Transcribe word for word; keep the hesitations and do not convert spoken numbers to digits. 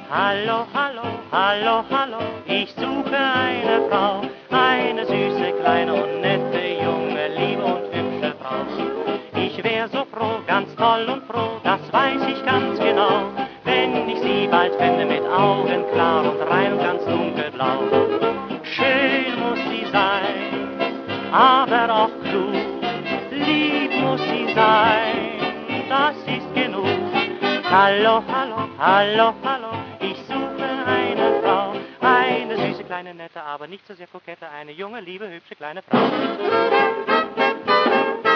Hallo, hallo, hallo, hallo, ich suche eine Frau, eine süße, kleine und nette, junge, liebe und hübsche Frau. Ich wär so froh, ganz toll und froh, das weiß ich ganz genau, wenn ich sie bald fände mit Augen klar und rein und ganz dunkelblau. Schön muss sie sein, aber auch klug, lieb muss sie sein, das ist genug. Hallo, hallo, hallo, hallo, ich suche eine Frau, eine süße, kleine, nette, aber nicht so sehr kokette, eine junge, liebe, hübsche, kleine Frau.